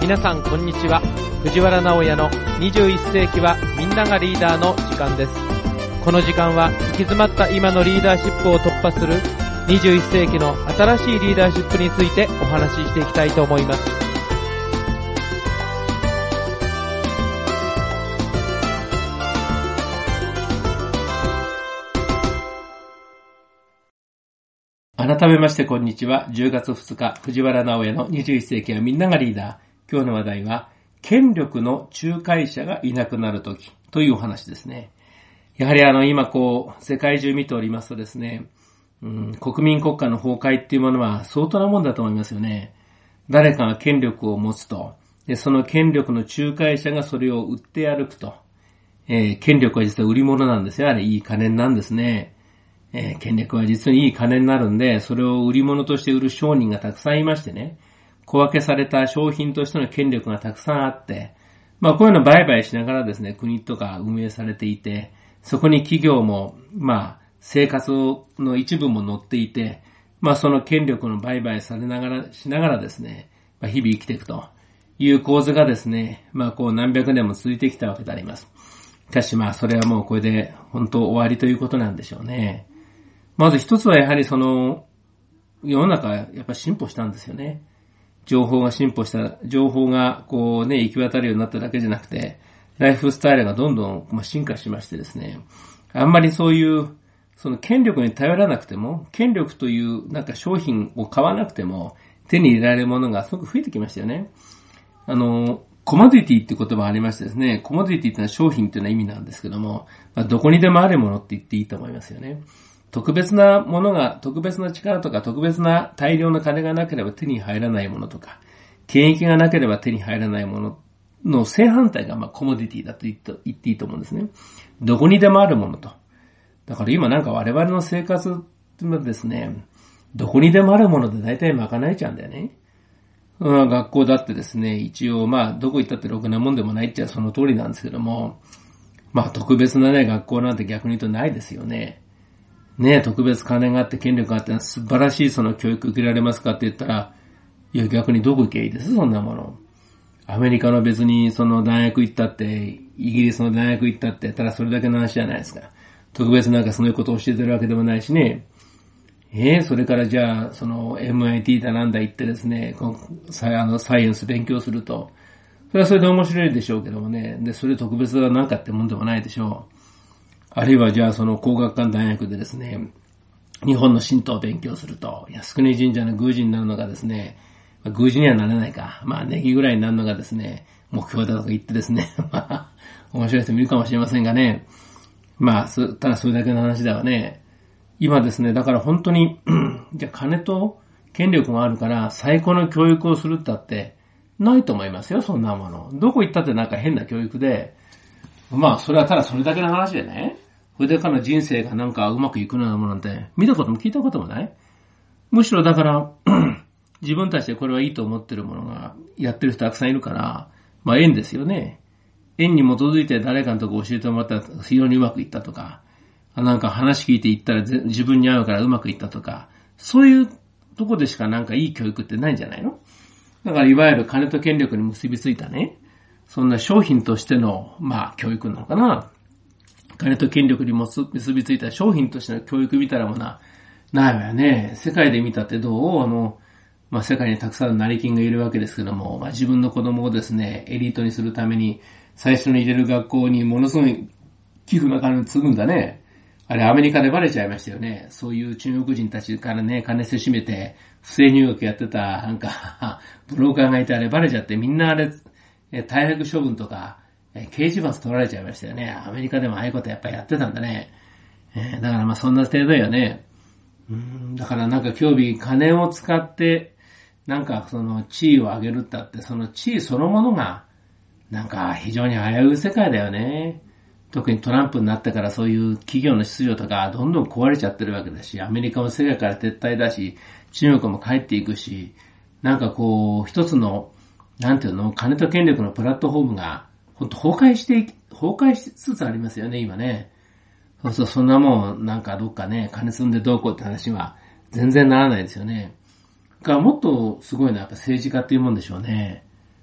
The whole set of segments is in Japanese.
皆さんこんにちは。藤原直也の21世紀はみんながリーダーの時間です。この時間は行き詰まった今のリーダーシップを突破する21世紀の新しいリーダーシップについてお話ししていきたいと思います。改めましてこんにちは。10月2日、藤原直也の21世紀はみんながリーダー。今日の話題は、権力の仲介者がいなくなるときというお話ですね。やはり今世界中見ておりますとですね、国民国家の崩壊っていうものは相当なもんだと思いますよね。誰かが権力を持つと、でその権力の仲介者がそれを売って歩くと、権力は実は売り物なんですよ。あれいい金なんですね。権力は実にいい金になるんで、それを売り物として売る商人がたくさんいましてね、小分けされた商品としての権力がたくさんあって、こういうのを売買しながらですね、国とか運営されていて、そこに企業も、生活の一部も乗っていて、その権力の売買しながらですね、日々生きていくという構図がですね、何百年も続いてきたわけであります。しかしそれはもうこれで本当終わりということなんでしょうね。まず一つはやはり世の中やっぱ進歩したんですよね。情報が進歩した、情報が行き渡るようになっただけじゃなくて、ライフスタイルがどんどん進化しましてですね、あんまりそういうその権力に頼らなくても、権力という商品を買わなくても手に入れられるものがすごく増えてきましたよね。コモディティって言葉がありましてですね、コモディティってのは商品っていうのは意味なんですけども、どこにでもあるものって言っていいと思いますよね。特別なものが、特別な力とか特別な大量の金がなければ手に入らないものとか、権益がなければ手に入らないものの正反対がコモディティだと言っていいと思うんですね。どこにでもあるものと。だから今我々の生活はですね、どこにでもあるもので大体賄えちゃうんだよね。学校だってですね、一応どこ行ったってろくなもんでもないっちゃその通りなんですけども、特別なね、学校なんて逆に言うとないですよね。特別金があって権力があって素晴らしいその教育受けられますかって言ったら、いや逆にどこ行けばいいですそんなもの。アメリカの別にその大学行ったって、イギリスの大学行ったって、ただそれだけの話じゃないですか。特別そういうことを教えてるわけでもないしね。それからじゃあ、その MIT だなんだ言ってですね、サイエンス勉強すると、それはそれで面白いでしょうけどもね。で、それ特別ななんかってもんでもないでしょう。あるいはじゃあその工学館大学でですね、日本の神道を勉強すると、靖国神社の宮司になるのがですね、宮司にはならないか。ネギぐらいになるのがですね、目標だとか言ってですね、面白い人もいるかもしれませんがね。ただそれだけの話だわね。今ですね、だから本当に、じゃあ金と権力があるから最高の教育をするったってないと思いますよ、そんなもの。どこ行ったって変な教育で、それはただそれだけの話でね、それで彼の人生がうまくいくようなものなんて見たことも聞いたこともない。むしろだから自分たちでこれはいいと思ってるものがやってる人たくさんいるから、縁ですよね。縁に基づいて誰かのとこ教えてもらったら非常にうまくいったとか、話聞いていったら自分に合うからうまくいったとか、そういうとこでしかいい教育ってないんじゃないの？だからいわゆる金と権力に結びついたね、そんな商品としての教育なのかな。金と権力に結びついた商品としての教育みたいなものはないわよね。世界で見たってどう？世界にたくさんの成金がいるわけですけども、自分の子供をですね、エリートにするために最初に入れる学校にものすごい寄付な金を継ぐんだね。あれアメリカでバレちゃいましたよね。そういう中国人たちからね、金せしめて不正入学やってたブローカーがいてあれバレちゃってみんなあれ退学処分とか刑事罰取られちゃいましたよね。アメリカでもああいうことやっぱりやってたんだね。だからそんな程度よね。だから興味金を使ってその地位を上げるったってその地位そのものが非常に危うい世界だよね。特にトランプになってからそういう企業の秩序とかどんどん壊れちゃってるわけだし、アメリカも世界から撤退だし、中国も帰っていくし、一つの金と権力のプラットフォームが本当崩壊しつつありますよね、今ね。そうそう、そんなもんどっかね、金積んでどうこうって話は全然ならないですよね。もっとすごいのはやっぱ政治家っていうもんでしょうね。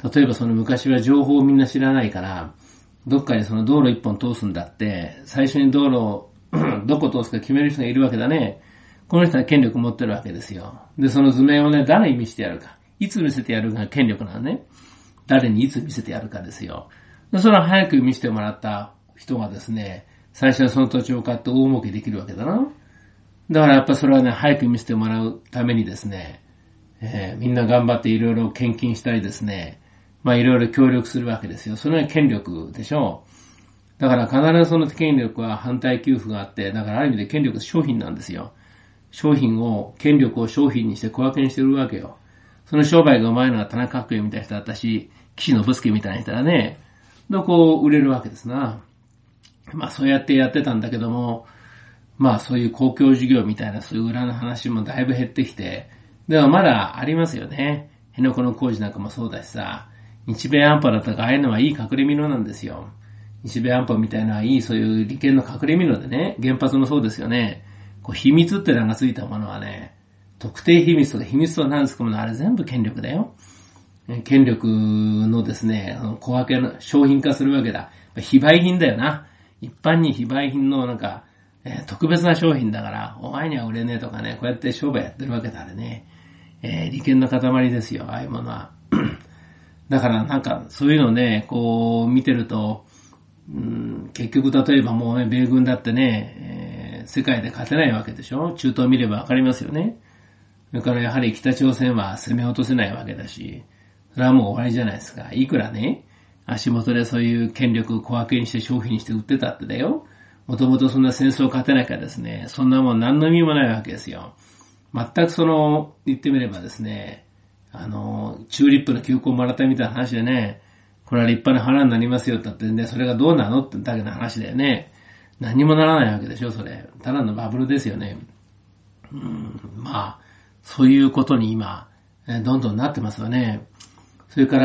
例えばその昔は情報をみんな知らないから、どっかにその道路一本通すんだって、最初に道路をどこ通すか決める人がいるわけだね。この人は権力持ってるわけですよ。で、その図面をね、誰に見せてやるか。いつ見せてやるかが権力なのね。誰にいつ見せてやるかですよ。で、それは早く見せてもらった人がですね、最初はその土地を買って大儲けできるわけだな。だからやっぱそれはね、早く見せてもらうためにですね、みんな頑張っていろいろ献金したりですね、まあいろいろ協力するわけですよ。それが権力でしょう。だから必ずその権力は反対給付があって、だからある意味で権力は商品なんですよ。権力を商品にして小分けにして売るわけよ。その商売がうまいのは田中角栄みたいな人だったし、岸信介みたいな人だね。で、こう売れるわけですな。まあそうやってやってたんだけども、まあそういう公共事業みたいなそういう裏の話もだいぶ減ってきて、でもまだありますよね。辺野古の工事なんかもそうだしさ、日米安保だとかああいうのはいい隠れ蓑なんですよ。日米安保みたいなのはいいそういう利権の隠れ蓑でね、原発もそうですよね。こう秘密って名がついたものはね、特定秘密とか秘密と何ですかものあれ全部権力だよ。権力のですね、小分けの商品化するわけだ。非売品だよな。一般に非売品のなんか、特別な商品だから、お前には売れねえとかね、こうやって商売やってるわけだあれね。利権の塊ですよ、ああいうものは。だからなんかそういうのね、こう見てると、結局例えばもうね、米軍だってね、世界で勝てないわけでしょ。中東見ればわかりますよね。それからやはり北朝鮮は攻め落とせないわけだし、それはもう終わりじゃないですか。いくらね、足元でそういう権力を小分けにして商品にして売ってたってだよ。もともとそんな戦争勝てないからですね、そんなもん何の意味もないわけですよ。全く言ってみればですね、チューリップの球根をもらったみたいな話でね、これは立派な花になりますよって言ってね、それがどうなのってだけの話だよね。何にもならないわけでしょ、それ。ただのバブルですよね。まあ、そういうことに今、どんどんなってますよね。それから、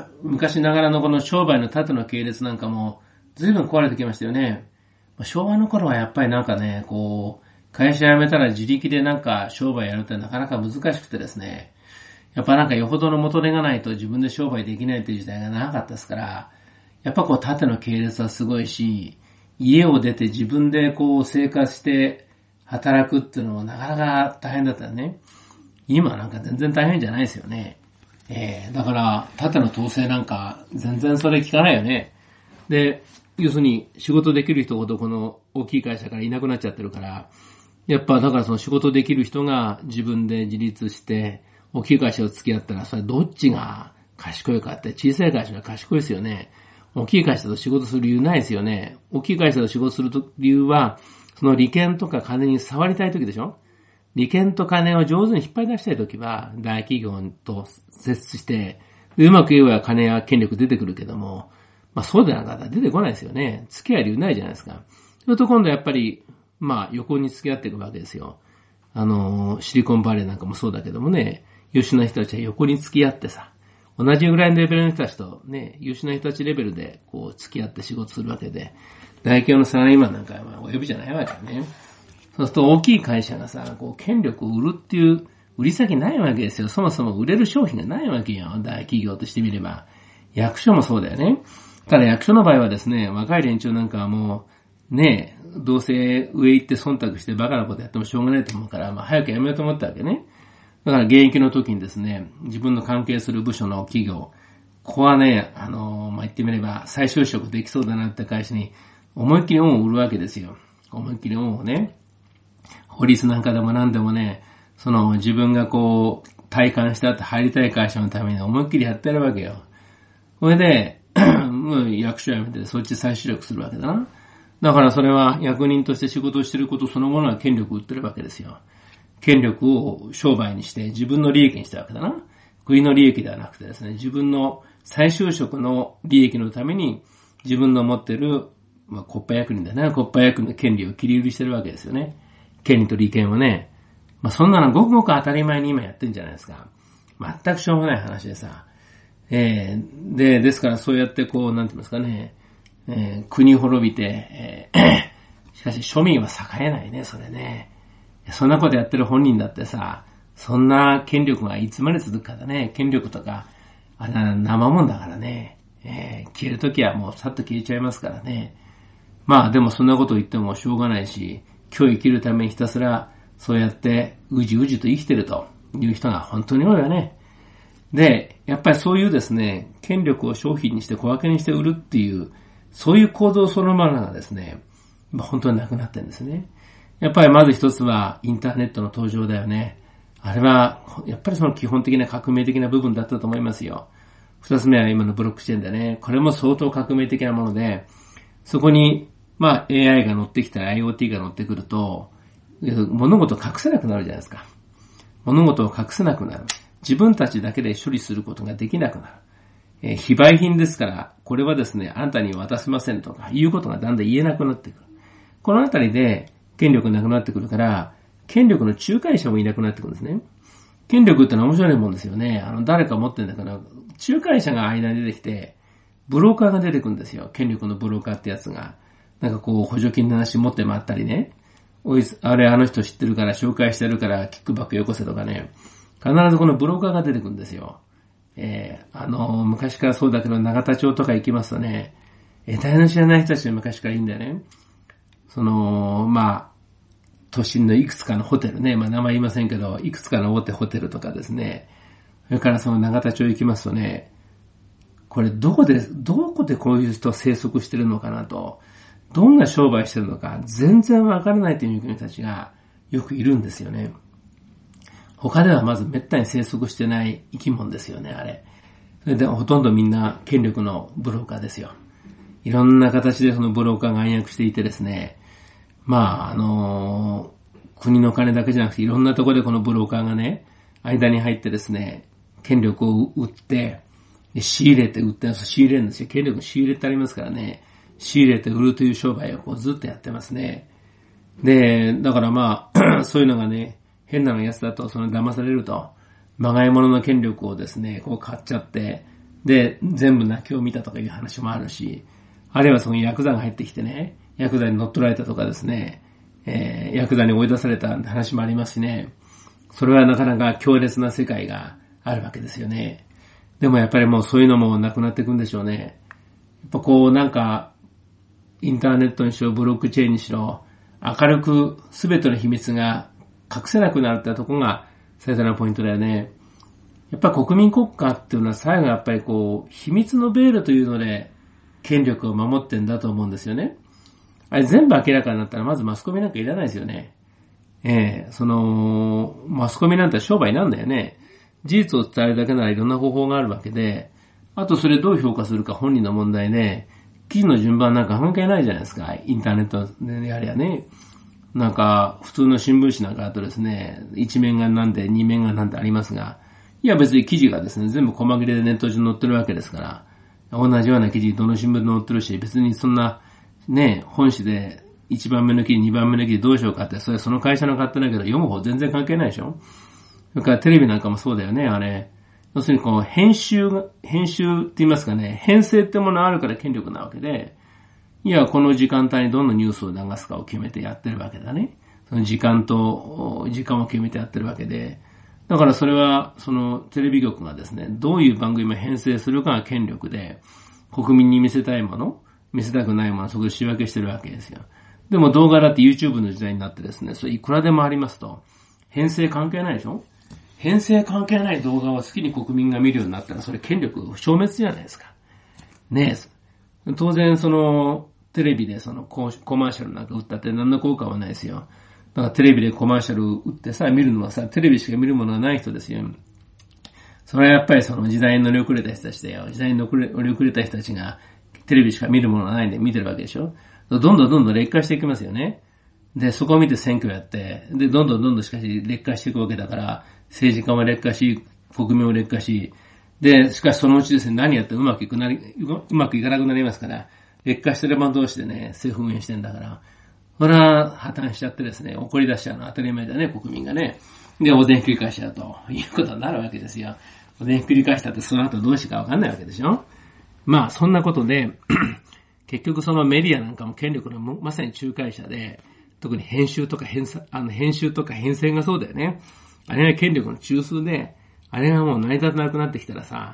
昔ながらのこの商売の縦の系列なんかも、随分壊れてきましたよね。昭和の頃はやっぱりなんかね、こう、会社辞めたら自力でなんか商売やるってなかなか難しくてですね、やっぱなんかよほどの元手がないと自分で商売できないという時代が長かったですから、やっぱこう縦の系列はすごいし、家を出て自分でこう生活して働くっていうのもなかなか大変だったよね。今なんか全然大変じゃないですよね。だから縦の統制なんか全然それ効かないよね。で、要するに仕事できる人ほどこの大きい会社からいなくなっちゃってるから、やっぱだからその仕事できる人が自分で自立して大きい会社を付き合ったら、それどっちが賢いかって、小さい会社が賢いですよね。大きい会社と仕事する理由ないですよね。大きい会社と仕事する理由は、その利権とか金に触りたいときでしょ。利権と金を上手に引っ張り出したいときは、大企業と接して、うまく言えば金や権力出てくるけども、まあそうでなかったら出てこないですよね。付き合い理由ないじゃないですか。それと今度やっぱり、まあ横に付き合っていくわけですよ。シリコンバレーなんかもそうだけどもね、優秀な人たちは横に付き合ってさ、同じぐらいのレベルの人たちとね、優秀な人たちレベルでこう付き合って仕事するわけで、大企業のサラリーマンなんかはお呼びじゃないわけだね。そうすると大きい会社がさ、こう権力を売るっていう売り先ないわけですよ。そもそも売れる商品がないわけよ。大企業としてみれば。役所もそうだよね。ただ役所の場合はですね、若い連中なんかはもう、ね、どうせ上行って忖度してバカなことやってもしょうがないと思うから、まあ早く辞めようと思ったわけね。だから現役の時にですね、自分の関係する部署の企業、ここはね、まあ言ってみれば再就職できそうだなって会社に思いっきり恩を売るわけですよ。思いっきり恩をね。法律なんかでも何でもね、自分がこう、体感したって入りたい会社のために思いっきりやってるわけよ。それで、もう役所辞めてそっち再就職するわけだな。だからそれは役人として仕事をしていることそのものは権力を売ってるわけですよ。権力を商売にして自分の利益にしたわけだな。国の利益ではなくてですね、自分の再就職の利益のために自分の持ってる、まあ、国家役人だな、国家役人の権利を切り売りしてるわけですよね。権利と利権をね。まあ、そんなのごくごく当たり前に今やってるんじゃないですか。全くしょうもない話でさ。ですからそうやってこう、なんて言いますかね、国滅びて、しかし庶民は栄えないね、それね。そんなことやってる本人だってさ、そんな権力がいつまで続くかだね。権力とか、 あれは生もんだからね。消えるときはもうさっと消えちゃいますからね。まあでもそんなこと言ってもしょうがないし、今日生きるためにひたすらそうやってうじうじと生きてるという人が本当に多いよね。で、やっぱりそういうですね、権力を商品にして小分けにして売るっていう、そういう構造そのままがですね、本当になくなってるんですね。やっぱりまず一つはインターネットの登場だよね。あれは、やっぱりその基本的な革命的な部分だったと思いますよ。二つ目は今のブロックチェーンでね、これも相当革命的なもので、そこに、AI が乗ってきたら IoT が乗ってくると、物事を隠せなくなるじゃないですか。物事を隠せなくなる。自分たちだけで処理することができなくなる。非売品ですから、これはですね、あんたに渡せませんとか、いうことがだんだん言えなくなってくる。このあたりで、権力なくなってくるから、権力の仲介者もいなくなってくるんですね。権力ってのは面白いもんですよね。誰か持ってんだから、仲介者が間に出てきて、ブローカーが出てくるんですよ。権力のブローカーってやつが。なんかこう、補助金の話持って回ったりね。あの人知ってるから紹介してるからキックバックよこせとかね。必ずこのブローカーが出てくるんですよ。昔からそうだけど、永田町とか行きますとね、得体の知らない人たちが昔からいいんだよね。都心のいくつかのホテルね、名前言いませんけど、いくつかの大手ホテルとかですね。それからその永田町行きますとね、これどこでこういう人生息してるのかなと、どんな商売してるのか、全然わからないという人たちがよくいるんですよね。他ではまず滅多に生息してない生き物ですよね、あれ。それでほとんどみんな権力のブローカーですよ。いろんな形でそのブローカーが暗躍していてですね、国の金だけじゃなくていろんなところでこのブローカーがね、間に入ってですね、権力を売って、仕入れて売って、仕入れるんですよ。権力の仕入れってありますからね、仕入れて売るという商売をこうずっとやってますね。で、だからそういうのがね、変なやつだとその騙されると、まがいものの権力をですね、こう買っちゃって、で、全部泣きを見たとかいう話もあるし、あるいはそのヤクザが入ってきてね、ヤクザに乗っ取られたとかですね、ヤクザに追い出された話もありますしね、それはなかなか強烈な世界があるわけですよね。でもやっぱりもうそういうのもなくなっていくんでしょうね。やっぱこうなんか、インターネットにしろ、ブロックチェーンにしろ、明るく全ての秘密が隠せなくなるってところが最大のポイントだよね。やっぱ国民国家っていうのは最後やっぱりこう、秘密のベールというので権力を守ってんだと思うんですよね。あれ全部明らかになったらまずマスコミなんかいらないですよね。マスコミなんて商売なんだよね。事実を伝えるだけならいろんな方法があるわけで、あとそれどう評価するか本人の問題で、記事の順番なんか関係ないじゃないですか。インターネットでやりゃね。なんか、普通の新聞紙なんかだとですね、一面がなんで二面がなんてありますが、いや別に記事がですね、全部細切れでネット上に載ってるわけですから、同じような記事どの新聞で載ってるし、別にそんな、ね、本紙で1番目の記事、2番目の記事どうしようかって、それその会社の勝手だけど、読む方全然関係ないでしょ。それからテレビなんかもそうだよね、あれ。要するにこう、編集って言いますかね、編成ってものがあるから権力なわけで、いや、この時間帯にどんなニュースを流すかを決めてやってるわけだね。その時間を決めてやってるわけで、だからそれは、そのテレビ局がですね、どういう番組を編成するかが権力で、国民に見せたいもの、見せたくないもの、そこで仕分けしてるわけですよ。でも動画だって YouTube の時代になってですね、それいくらでもありますと、編成関係ないでしょ？編成関係ない動画を好きに国民が見るようになったら、それ権力消滅じゃないですか。ねえ。当然その、テレビでそのコマーシャルなんか打ったって何の効果はないですよ。だからテレビでコマーシャル打ってさ、見るのはさ、テレビしか見るものがない人ですよ。それはやっぱりその時代に乗り遅れた人たちだよ。時代に乗り遅れた人たちがテレビしか見るものがないんで見てるわけでしょ。どんどん劣化していきますよね。で、そこを見て選挙やって、で、どんどんしかし劣化していくわけだから、政治家も劣化し、国民も劣化し、で、しかしそのうちですね、何やってうまくいかなくなりますから、劣化してる者同士でね、政府運営してんだから、それは破綻しちゃってですね、怒り出しちゃうのは当たり前だね、国民がね。で、おでんひっくり返しちゃうということになるわけですよ。おでんひっくり返したってその後どうしてかわかんないわけでしょ。まあ、そんなことで、結局そのメディアなんかも権力のまさに仲介者で、特に編集とか編成がそうだよね。あれが権力の中枢で、あれがもう成り立たなくなってきたらさ、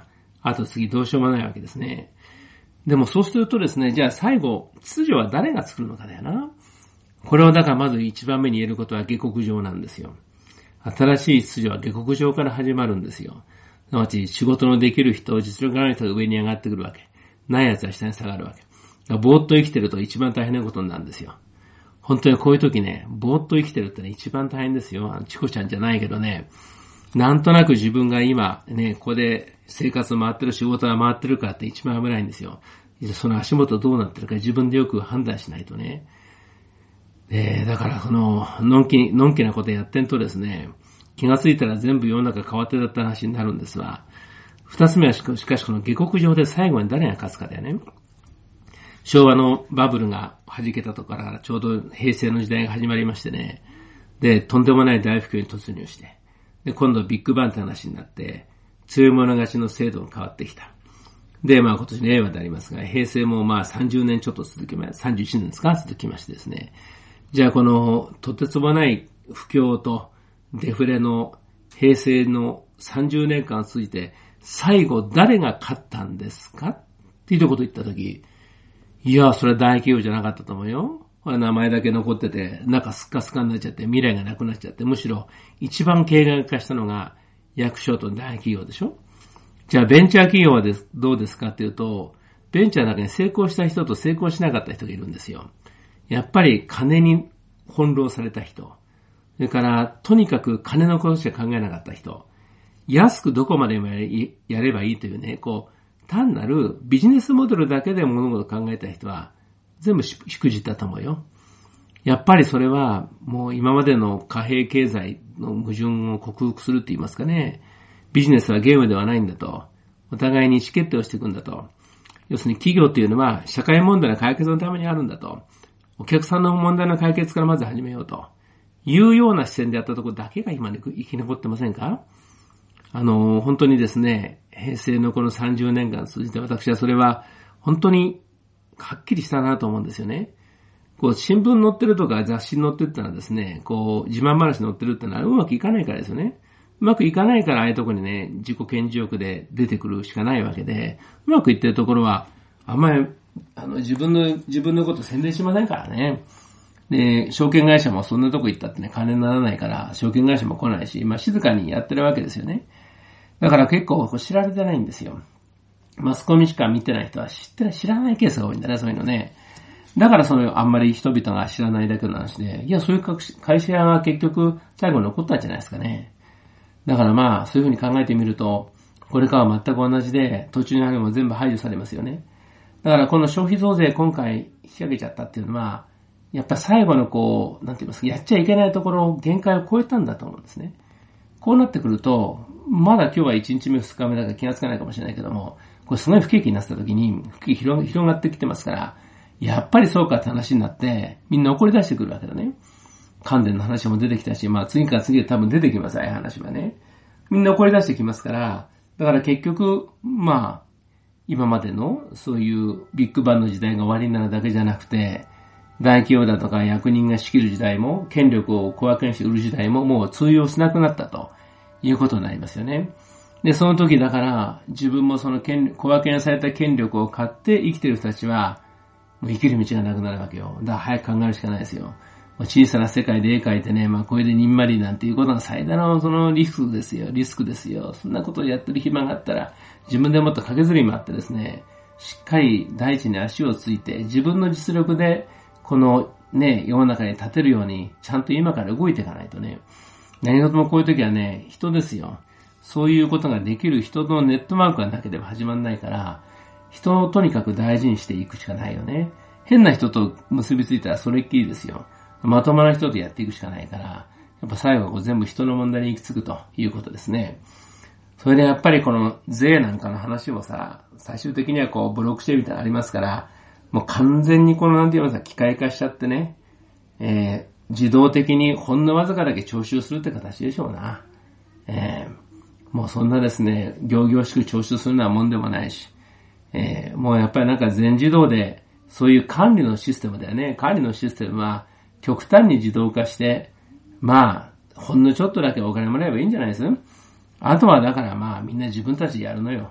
あと次どうしようもないわけですね。でもそうするとですね、じゃあ最後、秩序は誰が作るのかだよな。これをだからまず一番目に言えることは下克上なんですよ。新しい秩序は下克上から始まるんですよ。すなわち仕事のできる人、実力がある人が上に上がってくるわけ。ない奴は下に下がるわけ。ぼーっと生きてると一番大変なことになるんですよ。本当にこういう時ね、ぼーっと生きてるってね、一番大変ですよ。チコちゃんじゃないけどね、なんとなく自分が今ね、ここで生活回ってる、仕事が回ってるかって一番危ないんですよ。その足元どうなってるか自分でよく判断しないとね。だからこの、のんきなことやってんとですね、気がついたら全部世の中変わってたって話になるんですが、二つ目はしかしこの下克上で最後に誰が勝つかだよね。昭和のバブルが弾けたところからちょうど平成の時代が始まりましてね。で、とんでもない大不況に突入して。で、今度ビッグバンって話になって、強い者勝ちの制度が変わってきた。で、今年令和でありますが、平成も30年ちょっと31年ですか続きましてですね。じゃあこのとてつもない不況とデフレの平成の30年間続いて、最後誰が勝ったんですかっていうことを言ったとき、いや、それは大企業じゃなかったと思うよ。名前だけ残ってて、中スッカスカになっちゃって、未来がなくなっちゃって、むしろ一番経営化したのが役所と大企業でしょ。じゃあベンチャー企業はどうですかっていうと、ベンチャーの中に成功した人と成功しなかった人がいるんですよ。やっぱり金に翻弄された人。それから、とにかく金のことしか考えなかった人。安くどこまでもやればいいというね、単なるビジネスモデルだけで物事を考えた人は、全部しくじったと思うよ。やっぱりそれは、もう今までの貨幣経済の矛盾を克服するって言いますかね。ビジネスはゲームではないんだと。お互いに意思決定をしていくんだと。要するに企業っていうのは、社会問題の解決のためにあるんだと。お客さんの問題の解決からまず始めようと。いうような視線でやったところだけが今生き残ってませんか？本当にですね、平成のこの30年間通じて私はそれは本当にはっきりしたなと思うんですよね。新聞載ってるとか雑誌に載ってるってのはですね、自慢話載ってるってのはうまくいかないからですよね。うまくいかないからああいうところにね、自己顕示欲で出てくるしかないわけで、うまくいってるところは、あんまり、自分のこと宣伝しませんからね。で、証券会社もそんなとこ行ったってね、金にならないから、証券会社も来ないし、静かにやってるわけですよね。だから結構知られてないんですよ。マスコミしか見てない人は知らないケースが多いんだね、そういうのね。だからあんまり人々が知らないだけの話で、いや、そういう会社が結局最後に残ったんじゃないですかね。だからそういうふうに考えてみると、これからは全く同じで、途中にあるのも全部排除されますよね。だからこの消費増税今回引き上げちゃったっていうのは、やっぱ最後のなんて言いますか、やっちゃいけないところ、限界を超えたんだと思うんですね。こうなってくると、まだ今日は1日目2日目だから気がつかないかもしれないけども、これすごい不景気になった時に、不景気広がってきてますから、やっぱりそうかって話になって、みんな怒り出してくるわけだね。関連の話も出てきたし、次から次へ多分出てきます、ああいう話はね。みんな怒り出してきますから、だから結局、今までのそういうビッグバンの時代が終わりになるだけじゃなくて、大企業だとか役人が仕切る時代も、権力を小分けにして売る時代ももう通用しなくなったということになりますよね。で、その時だから、自分もその小分けにされた権力を買って生きてる人たちは、もう生きる道がなくなるわけよ。だから早く考えるしかないですよ。小さな世界で絵描いてね、これでにんまりなんていうことが最大のそのリスクですよ。そんなことをやってる暇があったら、自分でもっと駆けずり回ってですね、しっかり大地に足をついて、自分の実力で、このね、世の中に立てるように、ちゃんと今から動いていかないとね、何事もこういう時はね、人ですよ。そういうことができる人のネットワークがなければ始まんないから、人をとにかく大事にしていくしかないよね。変な人と結びついたらそれっきりですよ。まともな人とやっていくしかないから、やっぱ最後は全部人の問題に行き着くということですね。それでやっぱりこの税なんかの話もさ、最終的にはブロックチェーンみたいなのありますから、もう完全になんて言いますか、機械化しちゃってね、自動的にほんのわずかだけ徴収するって形でしょうな。もうそんなですね、仰々しく徴収するようなもんでもないし、もうやっぱり全自動で、そういう管理のシステムだよね。管理のシステムは極端に自動化して、ほんのちょっとだけお金もらえばいいんじゃないです？あとはだからみんな自分たちでやるのよ。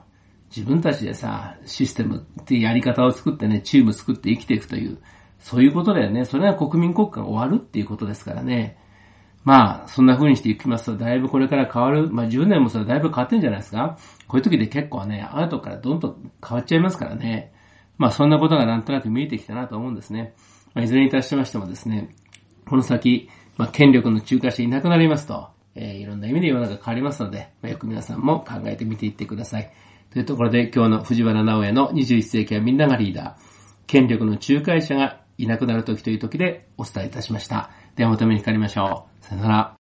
自分たちでさ、システムっていうやり方を作ってね、チーム作って生きていくという、そういうことだよね。それは国民国家が終わるっていうことですからね。まあ、そんな風にしていきますと、だいぶこれから変わる。まあ、10年もそれだいぶ変わってんじゃないですか。こういう時で結構ね、後からどんどん変わっちゃいますからね。まあ、そんなことがなんとなく見えてきたなと思うんですね。まあ、いずれにいたしましてもですね、この先、まあ、権力の中間者いなくなりますと、いろんな意味で世の中変わりますので、よく皆さんも考えてみていってください。というところで、今日の藤原直哉の21世紀はみんながリーダー、権力の仲介者がいなくなる時という時でお伝えいたしました。ではまたお目にかかりましょう。さよなら。